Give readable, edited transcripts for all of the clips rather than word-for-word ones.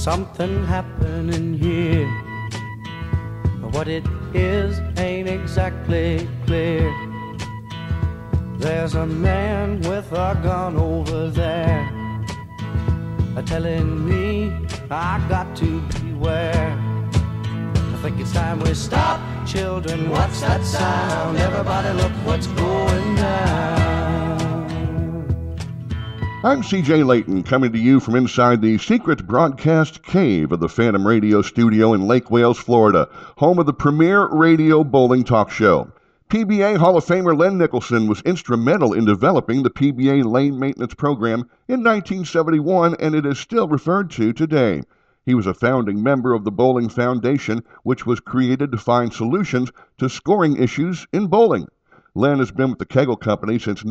something happening here. What it is ain't exactly clear. There's a man with a gun over there, telling me I got to beware. I think it's time we stop, children. What's that sound? Everybody look what's going down. I'm CJ Layton, coming to you from inside the secret broadcast cave of the Phantom Radio studio in Lake Wales, Florida, home of the premier radio bowling talk show. PBA Hall of Famer Len Nicholson was instrumental in developing the PBA lane maintenance program in 1971, and it is still referred to today. He was a founding member of the Bowling Foundation, which was created to find solutions to scoring issues in bowling. Len has been with the Kegel Company since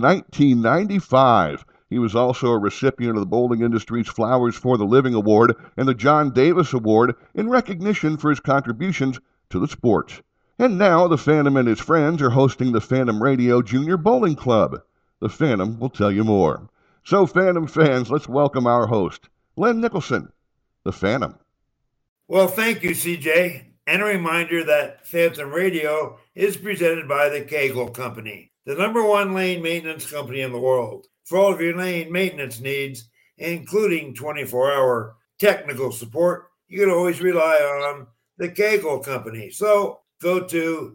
1995. He was also a recipient of the bowling industry's Flowers for the Living Award and the John Davis Award in recognition for his contributions to the sport. And now the Phantom and his friends are hosting the Phantom Radio Junior Bowling Club. The Phantom will tell you more. So, Phantom fans, let's welcome our host, Len Nicholson, the Phantom. Well, thank you, CJ. And a reminder that Phantom Radio is presented by the Kegel Company, the #1 lane maintenance company in the world. For all of your lane maintenance needs, including 24-hour technical support, you can always rely on the Kegel Company. So go to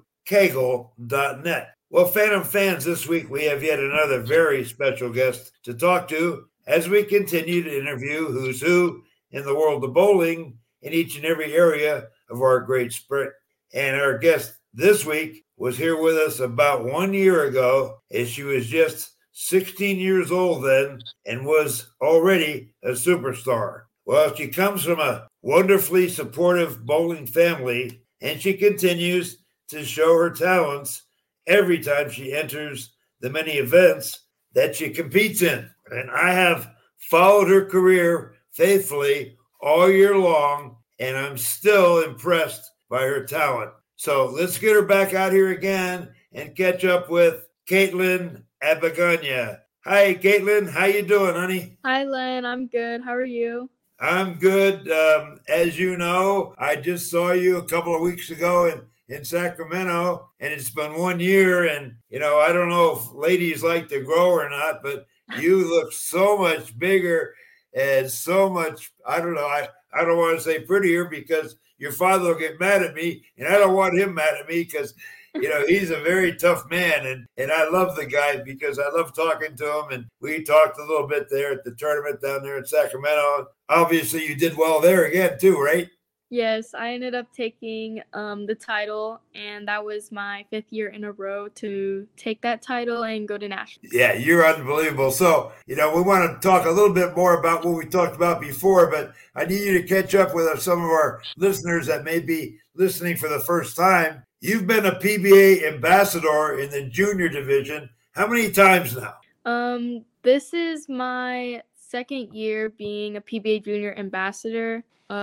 kegel.net. Well, Phantom fans, this week we have yet another very special guest to talk to as we continue to interview who's who in the world of bowling in each and every area of our great sport. And our guest this week was here with us about 1 year ago, as she was just 16 years old then and was already a superstar. Well, she comes from a wonderfully supportive bowling family, and she continues to show her talents every time she enters the many events that she competes in. And I have followed her career faithfully all year long, and I'm still impressed by her talent. So let's get her back out here again and catch up with Caitlin Abaganya. Hi, Caitlin. How you doing, honey? Hi, Len. I'm good. How are you? I'm good. As you know, I just saw you a couple of weeks ago in Sacramento, and it's been 1 year. And, I don't know if ladies like to grow or not, but you look so much bigger and so much, I don't know, I don't want to say prettier because your father will get mad at me, and I don't want him mad at me because he's a very tough man, and I love the guy because I love talking to him, and we talked a little bit there at the tournament down there in Sacramento. Obviously, you did well there again too, right? Yes, I ended up taking the title, and that was my 5th year in a row to take that title and go to nationals. Yeah, you're unbelievable. So, we want to talk a little bit more about what we talked about before, but I need you to catch up with some of our listeners that may be listening for the first time. You've been a PBA ambassador in the junior division. How many times now? This is my 2nd year being a PBA junior ambassador.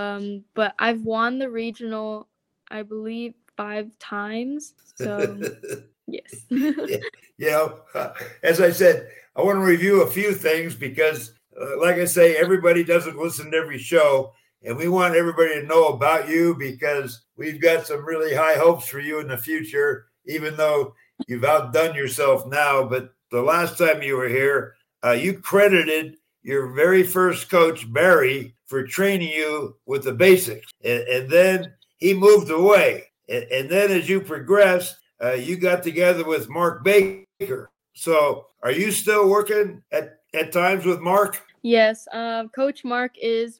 But I've won the regional, I believe, 5 times. So, yes. As I said, I want to review a few things because, like I say, everybody doesn't listen to every show. And we want everybody to know about you because we've got some really high hopes for you in the future, even though you've outdone yourself now. But the last time you were here, you credited your very first coach, Barry, for training you with the basics. And then he moved away. And then as you progressed, you got together with Mark Baker. So are you still working at times with Mark? Yes. Coach Mark is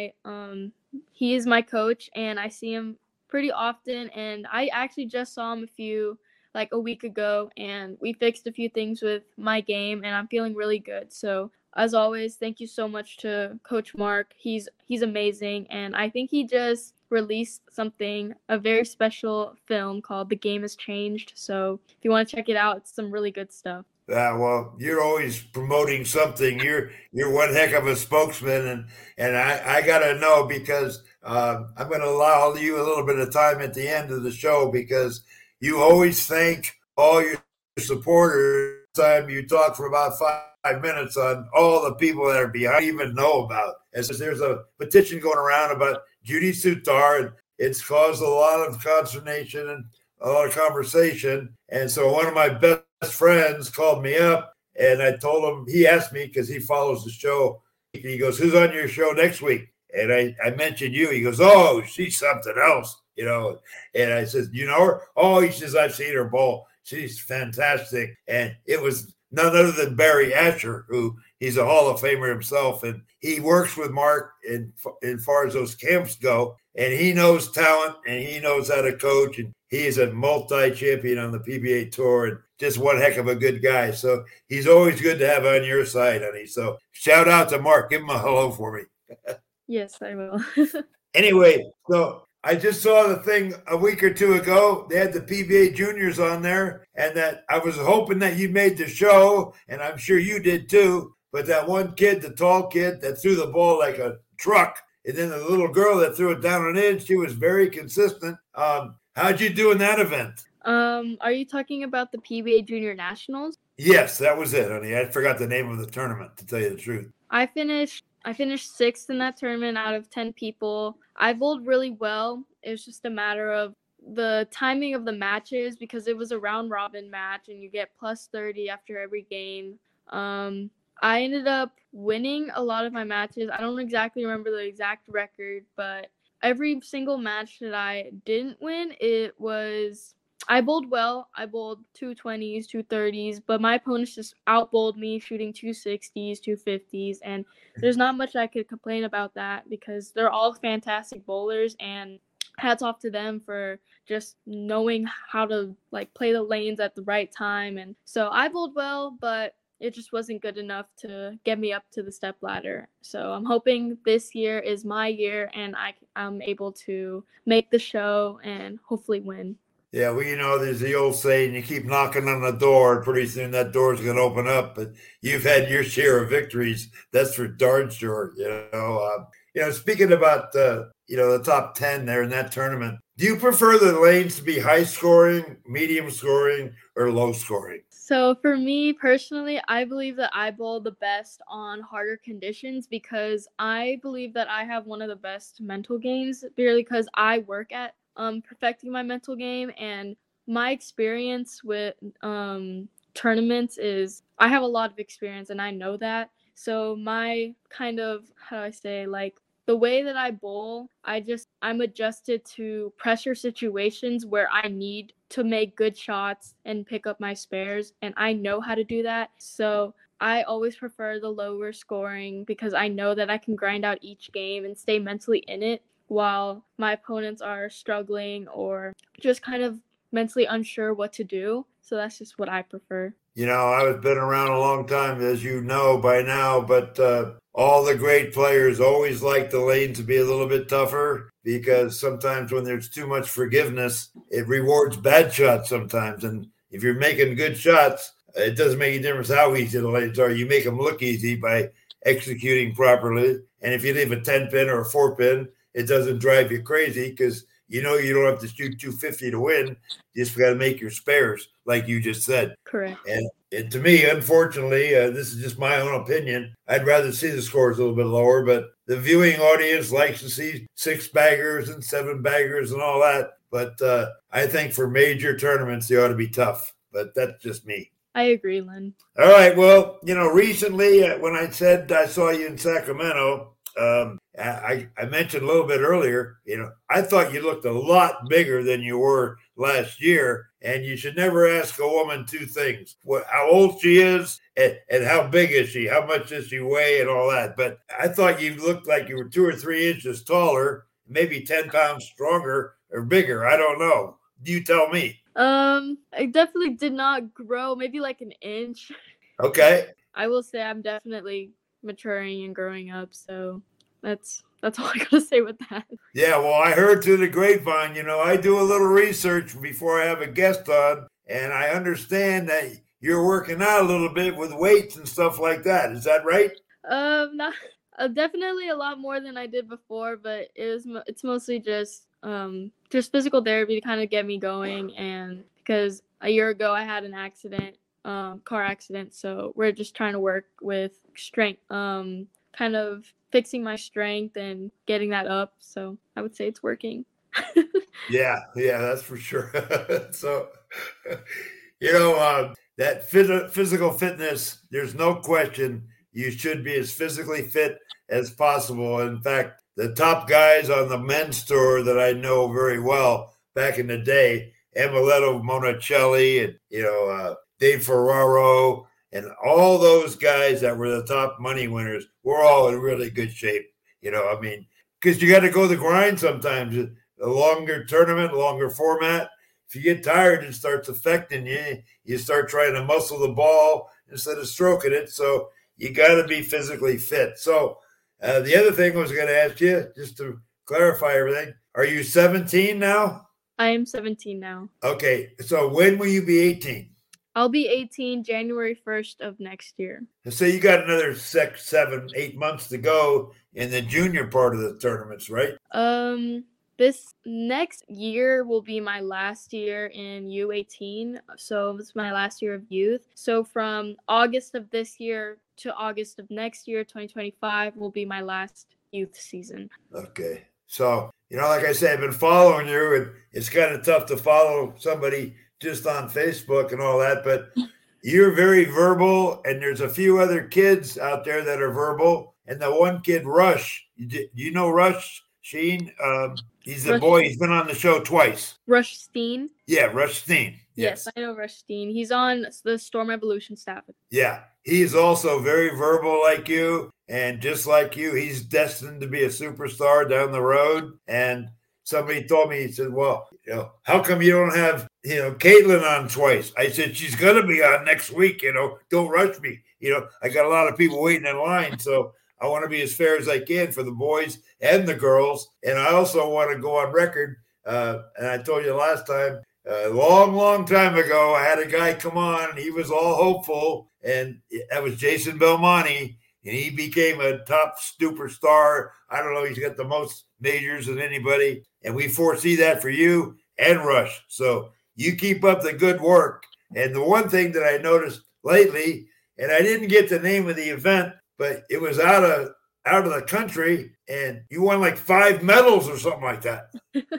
he is my coach, and I see him pretty often. And I actually just saw him a week ago, and we fixed a few things with my game, and I'm feeling really good. So as always, thank you so much to Coach Mark. He's amazing, and I think he just released a very special film called The Game Has Changed. So if you want to check it out, it's some really good stuff. Well, you're always promoting something. You're one heck of a spokesman, and I got to know because I'm going to allow you a little bit of time at the end of the show because you always thank all your supporters time you talked for about 5 minutes on all the people that are behind even know about. As there's a petition going around about Judy Sutar, and it's caused a lot of consternation and a lot of conversation. And so one of my best friends called me up, and I told him, he asked me because he follows the show. He goes, "Who's on your show next week?" And I mentioned you. He goes, "Oh, she's something else, you know." And I said, "You know her?" "Oh," he says, "I've seen her bowl. She's fantastic." And it was none other than Barry Asher, who he's a Hall of Famer himself. And he works with Mark in far as those camps go. And he knows talent and he knows how to coach. And he is a multi-champion on the PBA Tour and just one heck of a good guy. So he's always good to have on your side, honey. So shout out to Mark. Give him a hello for me. Yes, I will. Anyway, so I just saw the thing a week or two ago. They had the PBA juniors on there, and that I was hoping that you made the show, and I'm sure you did too. But that one kid, the tall kid that threw the ball like a truck, and then the little girl that threw it down and in, she was very consistent. How'd you do in that event? Are you talking about the PBA Junior Nationals? Yes, that was it, honey. I forgot the name of the tournament, to tell you the truth. I finished 6th in that tournament out of 10 people. I bowled really well. It was just a matter of the timing of the matches because it was a round robin match and you get plus 30 after every game. I ended up winning a lot of my matches. I don't exactly remember the exact record, but every single match that I didn't win, I bowled well. I bowled 220s, 230s, but my opponents just outbowled me, shooting 260s, 250s, and there's not much I could complain about that because they're all fantastic bowlers, and hats off to them for just knowing how to play the lanes at the right time. And so I bowled well, but it just wasn't good enough to get me up to the step ladder. So I'm hoping this year is my year and I'm able to make the show and hopefully win. Yeah, well, there's the old saying, you keep knocking on the door, and pretty soon that door's going to open up. But you've had your share of victories. That's for darn sure. Speaking about, the top 10 there in that tournament, do you prefer the lanes to be high scoring, medium scoring, or low scoring? So for me personally, I believe that I bowl the best on harder conditions because I believe that I have one of the best mental games purely because I work at perfecting my mental game, and my experience with tournaments is I have a lot of experience and I know that. So my kind of, the way that I bowl, I'm adjusted to pressure situations where I need to make good shots and pick up my spares, and I know how to do that. So I always prefer the lower scoring because I know that I can grind out each game and stay mentally in it while my opponents are struggling or just kind of mentally unsure what to do. So that's just what I prefer. I've been around a long time, as you know by now, but all the great players always like the lane to be a little bit tougher because sometimes when there's too much forgiveness, it rewards bad shots sometimes. And if you're making good shots, it doesn't make any difference how easy the lanes are. You make them look easy by executing properly. And if you leave a 10-pin or a 4-pin, it doesn't drive you crazy because you don't have to shoot 250 to win. You just got to make your spares, like you just said. Correct. And to me, unfortunately, this is just my own opinion. I'd rather see the scores a little bit lower, but the viewing audience likes to see 6-baggers and 7-baggers and all that. But I think for major tournaments, they ought to be tough. But that's just me. I agree, Lynn. All right. Well, recently when I said I saw you in Sacramento, I mentioned a little bit earlier, I thought you looked a lot bigger than you were last year. And you should never ask a woman two things: how old she is and how big is she, how much does she weigh, and all that. But I thought you looked like you were 2 or 3 inches taller, maybe 10 pounds stronger or bigger. I don't know. You tell me. I definitely did not grow, maybe like an inch. Okay. I will say I'm definitely maturing and growing up, so that's all I gotta say with that. Yeah, well, I heard through the grapevine, I do a little research before I have a guest on, and I understand that you're working out a little bit with weights and stuff like that. Is that right? Not definitely a lot more than I did before, but it's mostly just physical therapy to kind of get me going, and because a year ago I had an accident car accident. So we're just trying to work with strength, kind of fixing my strength and getting that up. So I would say it's working. Yeah, that's for sure. So, that physical fitness, there's no question you should be as physically fit as possible. In fact, the top guys on the men's tour that I know very well back in the day, Emiletto Monicelli and, Dave Ferraro and all those guys that were the top money winners, were all in really good shape. Because you got to go the grind sometimes. A longer tournament, longer format. If you get tired, it starts affecting you. You start trying to muscle the ball instead of stroking it. So you got to be physically fit. So the other thing I was going to ask you, just to clarify everything, are you 17 now? I am 17 now. Okay. So when will you be 18? I'll be 18 January 1st of next year. So you got another 6, 7, 8 months to go in the junior part of the tournaments, right? This next year will be my last year in U18. So it's my last year of youth. So from August of this year to August of next year, 2025, will be my last youth season. Okay. So, like I said, I've been following you, and it's kind of tough to follow somebody just on Facebook and all that, but you're very verbal, and there's a few other kids out there that are verbal. And the one kid, Rush, you know Rush Sheen? He's the boy. He's been on the show twice. Rush Steen? Yeah, Rush Steen. Yes, I know Rush Steen. He's on the Storm Evolution staff. Yeah, he's also very verbal like you. And just like you, he's destined to be a superstar down the road. And somebody told me, he said, well, how come you don't have, Caitlin on twice? I said, she's going to be on next week, don't rush me. I got a lot of people waiting in line. So I want to be as fair as I can for the boys and the girls. And I also want to go on record. And I told you last time, a long, long time ago, I had a guy come on. And he was all hopeful. And that was Jason Belmonte. And he became a top superstar. I don't know. He's got the most majors than anybody. And we foresee that for you and Rush. So you keep up the good work. And the one thing that I noticed lately, and I didn't get the name of the event, but it was out of the country, and you won like 5 medals or something like that.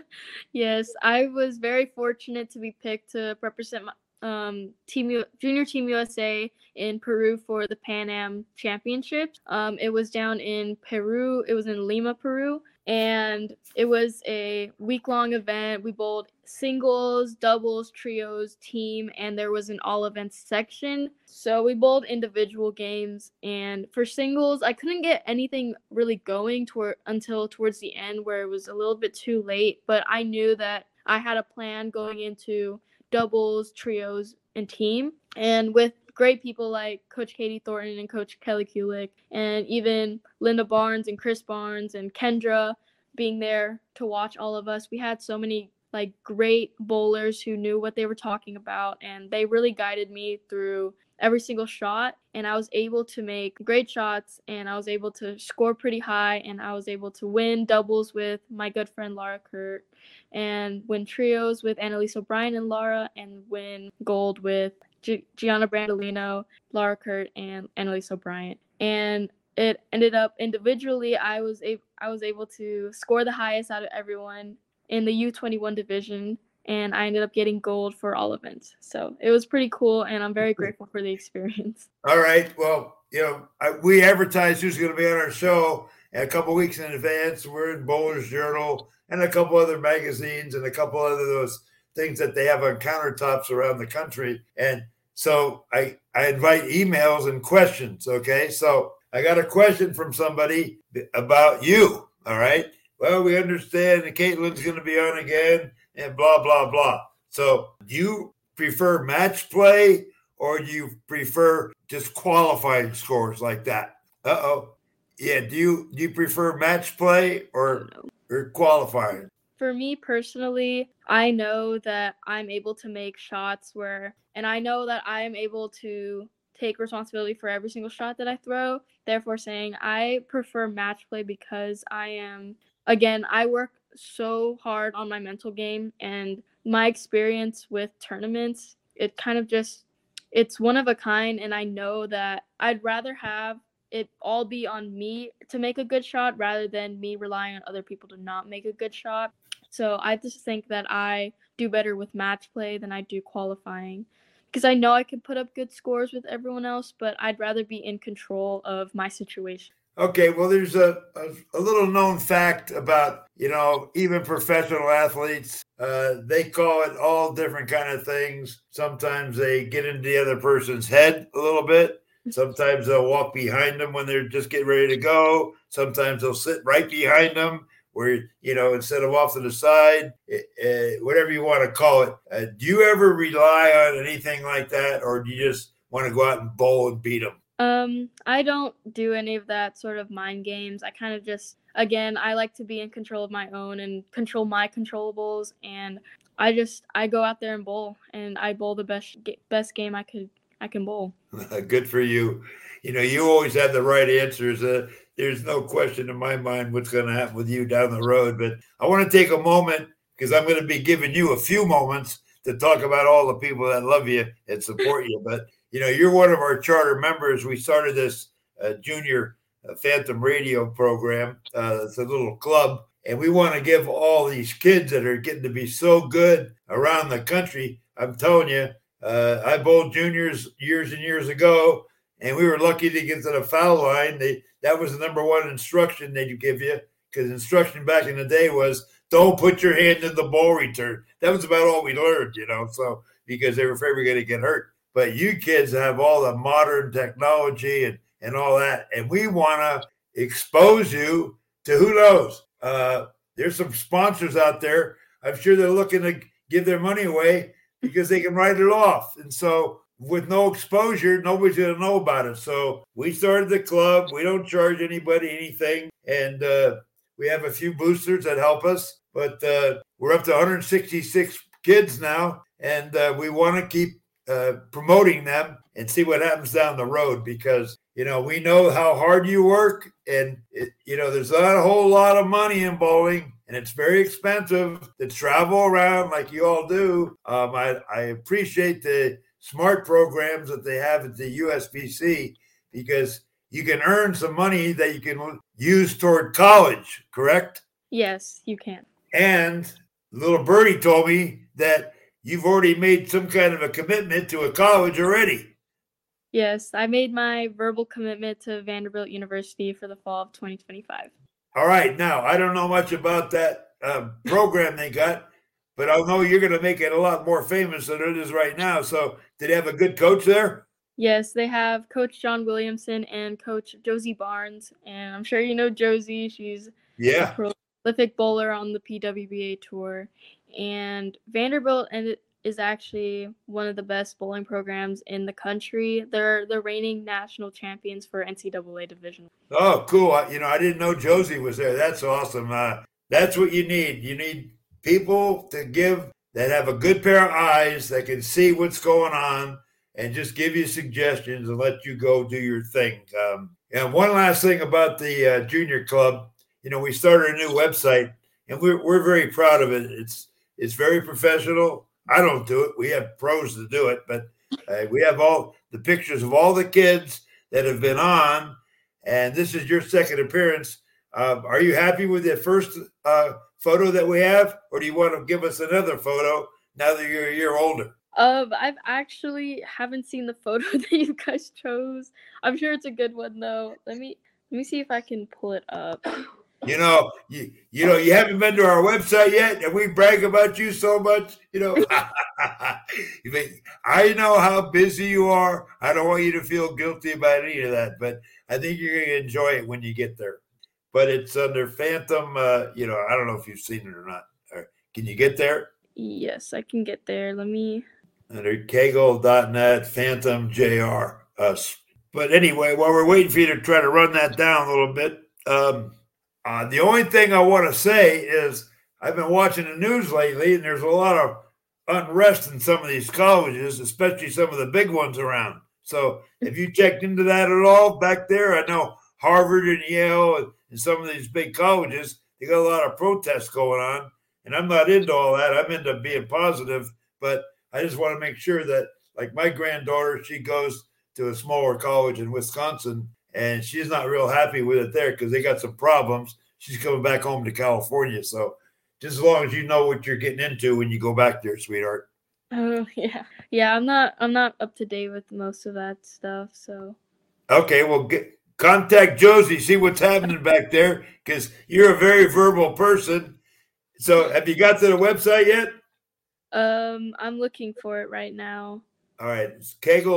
Yes, I was very fortunate to be picked to represent my Junior Team USA in Peru for the Pan Am Championships. It was down in Peru. It was in Lima, Peru. And it was a week-long event. We bowled singles, doubles, trios, team, and there was an all-events section. So we bowled individual games. And for singles, I couldn't get anything really going until towards the end, where it was a little bit too late. But I knew that I had a plan going into doubles, trios, and team. And with great people like Coach Katie Thornton and Coach Kelly Kulik, and even Linda Barnes and Chris Barnes and Kendra being there to watch all of us, we had so many great bowlers who knew what they were talking about, and they really guided me through every single shot. And I was able to make great shots, and I was able to score pretty high, and I was able to win doubles with my good friend Laura Kurt, and win trios with Annalise O'Brien and Laura, and win gold with Gianna Brandolino, Laura Kurt, and Annalise O'Brien. And it ended up individually, I was able to score the highest out of everyone in the U21 division, and I ended up getting gold for all events. So it was pretty cool, and I'm very grateful for the experience. All right. Well, we advertised who's going to be on our show a couple weeks in advance. We're in Bowler's Journal and a couple other magazines and a couple other those things that they have on countertops around the country. And so I invite emails and questions, okay? So I got a question from somebody about you, all right? Well, we understand that Caitlin's going to be on again and blah, blah, blah. So do you prefer match play or do you prefer just qualifying scores like that? Uh-oh. Yeah, do you prefer match play or qualifying? For me personally, I know that I'm able to make shots and I know that I am able to take responsibility for every single shot that I throw. Therefore saying I prefer match play because I work so hard on my mental game, and my experience with tournaments, it kind of just it's one of a kind, and I know that I'd rather have it all be on me to make a good shot rather than me relying on other people to not make a good shot. So I just think that I do better with match play than I do qualifying, because I know I can put up good scores with everyone else, but I'd rather be in control of my situation. Okay, well, there's a little known fact about, even professional athletes. They call it all different kind of things. Sometimes they get into the other person's head a little bit. Sometimes they'll walk behind them when they're just getting ready to go. Sometimes they'll sit right behind them where, instead of off to the side, whatever you want to call it. Do you ever rely on anything like that, or do you just want to go out and bowl and beat them? I don't do any of that sort of mind games. I kind of just, again, I like to be in control of my own and control my controllables. And I go out there and bowl, and I bowl the best game I can bowl. Good for you. You always have the right answers. There's no question in my mind what's going to happen with you down the road. But I want to take a moment, because I'm going to be giving you a few moments to talk about all the people that love you and support you. But you're one of our charter members. We started this junior Phantom radio program. It's a little club, and we want to give all these kids that are getting to be so good around the country. I'm telling you, I bowled juniors years and years ago, and we were lucky to get to the foul line. That was the number one instruction they'd give you, because instruction back in the day was don't put your hand in the ball return. That was about all we learned, so because they were afraid we were going to get hurt. But you kids have all the modern technology and all that. And we want to expose you to who knows. There's some sponsors out there. I'm sure they're looking to give their money away because they can write it off. And so with no exposure, nobody's going to know about it. So we started the club. We don't charge anybody anything. And we have a few boosters that help us. But we're up to 166 kids now. And we want to keep promoting them and see what happens down the road, because we know how hard you work, and there's not a whole lot of money in bowling, and it's very expensive to travel around like you all do. I appreciate the smart programs that they have at the USBC, because you can earn some money that you can use toward college, correct? Yes, you can. And little birdie told me that you've already made some kind of a commitment to a college already. Yes, I made my verbal commitment to Vanderbilt University for the fall of 2025. All right. Now, I don't know much about that program they got, but I know you're going to make it a lot more famous than it is right now. So did they have a good coach there? Yes, they have Coach John Williamson and Coach Josie Barnes. And I'm sure you know Josie. She's a prolific bowler on the PWBA tour. And Vanderbilt is actually one of the best bowling programs in the country. They're the reigning national champions for NCAA division. Oh, cool. I didn't know Josie was there. That's awesome. That's what you need. You need people to give that have a good pair of eyes that can see what's going on and just give you suggestions and let you go do your thing. And one last thing about the junior club, we started a new website, and we're very proud of it. It's very professional. I don't do it. We have pros to do it, but we have all the pictures of all the kids that have been on, and this is your second appearance. Are you happy with the first photo that we have, or do you want to give us another photo now that you're a year older? I've actually haven't seen the photo that you guys chose. I'm sure it's a good one though. Let me see if I can pull it up. You haven't been to our website yet, and we brag about you so much. I know how busy you are. I don't want you to feel guilty about any of that, but I think you're going to enjoy it when you get there. But it's under Phantom. I don't know if you've seen it or not. Can you get there? Yes, I can get there. Let me. Under Kegel.net, Phantom JR, us. But anyway, while we're waiting for you to try to run that down a little bit, the only thing I want to say is I've been watching the news lately, and there's a lot of unrest in some of these colleges, especially some of the big ones around. So have you checked into that at all back there? I know Harvard and Yale and some of these big colleges, they got a lot of protests going on, and I'm not into all that. I'm into being positive, but I just want to make sure that, Like my granddaughter, she goes to a smaller college in Wisconsin, and she's not real happy with it there because they got some problems. She's coming back home to California. So just as long as you know what you're getting into when you go back there, sweetheart. Oh yeah. I'm not up to date with most of that stuff. So okay, well, contact Josie, see what's happening back there because you're a very verbal person. So have you got to the website yet? I'm looking for it right now. All right, it's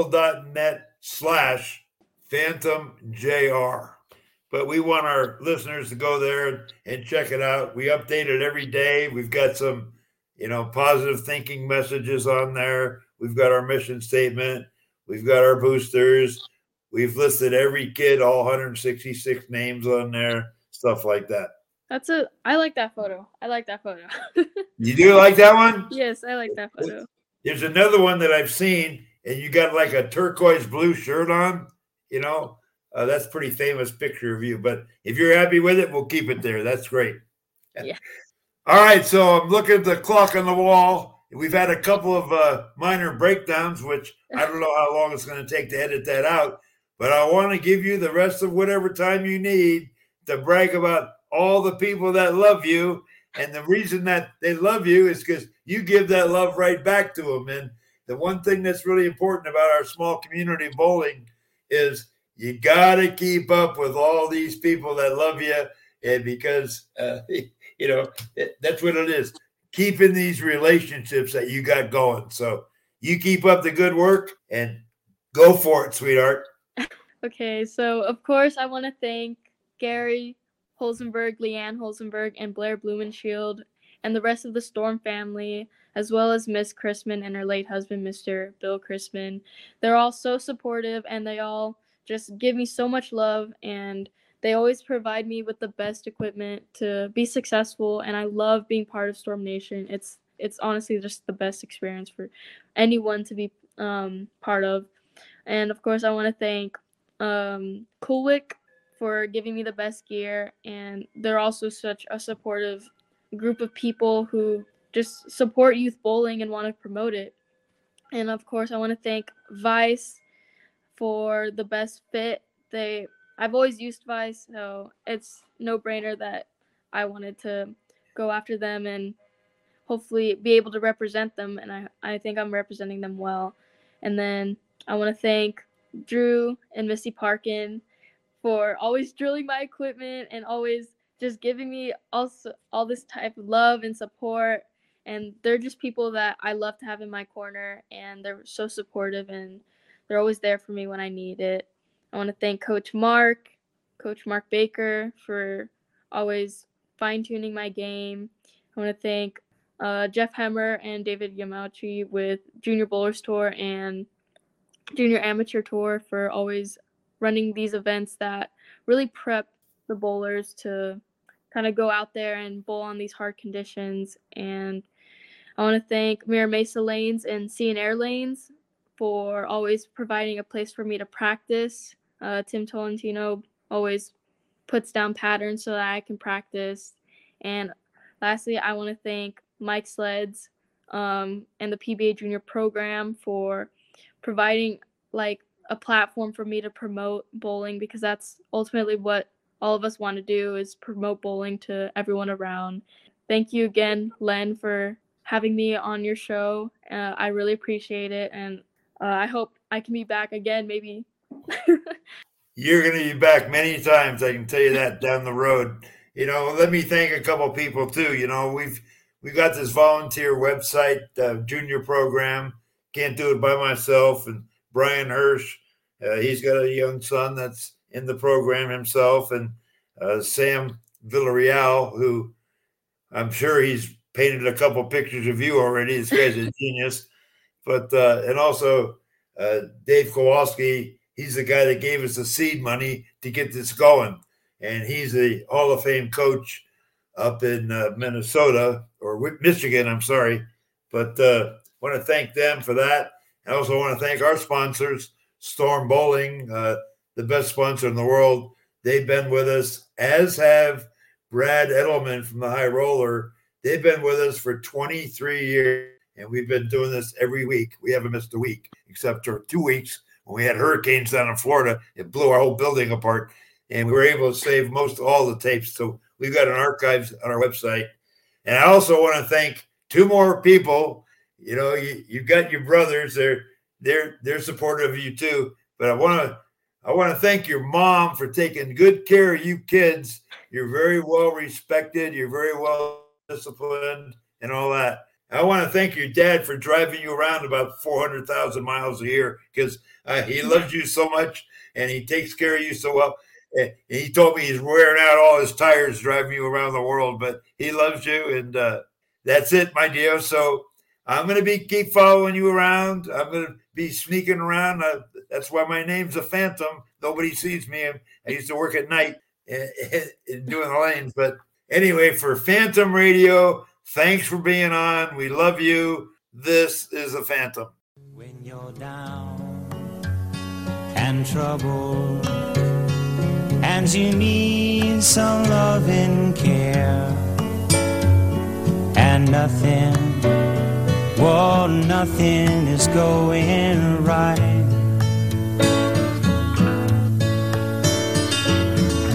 kegel.net/PhantomJR. But we want our listeners to go there and check it out. We update it every day. We've got some, positive thinking messages on there. We've got our mission statement. We've got our boosters. We've listed every kid, all 166 names on there, stuff like that. I like that photo. You do like that one? Yes, I like that photo. There's another one that I've seen, and you got like a turquoise blue shirt on, that's a pretty famous picture of you. But if you're happy with it, we'll keep it there. That's great. Yeah. All right, so I'm looking at the clock on the wall. We've had a couple of minor breakdowns, which I don't know how long it's going to take to edit that out. But I want to give you the rest of whatever time you need to brag about all the people that love you. And the reason that they love you is because you give that love right back to them. And the one thing that's really important about our small community bowling is you got to keep up with all these people that love you. And because, that's what it is. Keeping these relationships that you got going. So you keep up the good work and go for it, sweetheart. Okay, so of course I want to thank Gary Holzenberg, Leanne Holzenberg, and Blair Blumenshield, and the rest of the Storm family, as well as Miss Chrisman and her late husband, Mr. Bill Chrisman. They're all so supportive, and they all just give me so much love, and they always provide me with the best equipment to be successful, and I love being part of Storm Nation. It's honestly just the best experience for anyone to be part of. And of course, I want to thank Coolwick for giving me the best gear, and they're also such a supportive group of people who just support youth bowling and want to promote it. And of course, I want to thank Vice for the best fit. I've always used Vice, so it's no brainer that I wanted to go after them and hopefully be able to represent them, and I think I'm representing them well. And then I want to thank Drew and Missy Parkin for always drilling my equipment and always just giving me also all this type of love and support. And they're just people that I love to have in my corner, and they're so supportive, and they're always there for me when I need it. I want to thank Coach Mark Baker, for always fine-tuning my game. I want to thank Jeff Hemmer and David Yamauchi with Junior Bowlers Tour and Junior Amateur Tour for always running these events that really prep the bowlers to kind of go out there and bowl on these hard conditions. And I want to thank Mira Mesa Lanes and Sea and Air Lanes for always providing a place for me to practice. Tim Tolentino always puts down patterns so that I can practice. And lastly, I want to thank Mike Sleds and the PBA Junior program for providing like a platform for me to promote bowling, because that's ultimately what all of us want to do, is promote bowling to everyone around. Thank you again, Len, for having me on your show. I really appreciate it, and I hope I can be back again, maybe. You're going to be back many times, I can tell you that, down the road. Let me thank a couple of people too. We've got this volunteer website, junior program. Can't do it by myself. And Brian Hirsch, he's got a young son that's in the program himself, and Sam Villarreal, who I'm sure he's painted a couple pictures of you already. This guy's a genius. But and also Dave Kowalski, he's the guy that gave us the seed money to get this going. And he's a Hall of Fame coach up in Minnesota, or Michigan, I'm sorry. But want to thank them for that. I also want to thank our sponsors, Storm Bowling, the best sponsor in the world. They've been with us, as have Brad Edelman from the High Roller. They've been with us for 23 years. And we've been doing this every week. We haven't missed a week, except for 2 weeks when we had hurricanes down in Florida. It blew our whole building apart. And we were able to save most all the tapes. So we've got an archives on our website. And I also want to thank 2 more people. You know, you've got your brothers. They're supportive of you too. But I want to thank your mom for taking good care of you kids. You're very well respected. You're very well disciplined and all that. I want to thank your dad for driving you around about 400,000 miles a year because he loves you so much and he takes care of you so well. And he told me he's wearing out all his tires driving you around the world, but he loves you. And that's it, my dear. So I'm going to keep following you around. I'm going to be sneaking around. That's why my name's a Phantom. Nobody sees me. I used to work at night and doing the lanes. But anyway, for Phantom Radio, thanks for being on. We love you. This is a Phantom. When you're down and troubled and you need some love and care and nothing is going right.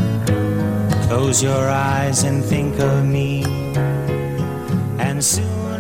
Close your eyes and think of me, and soon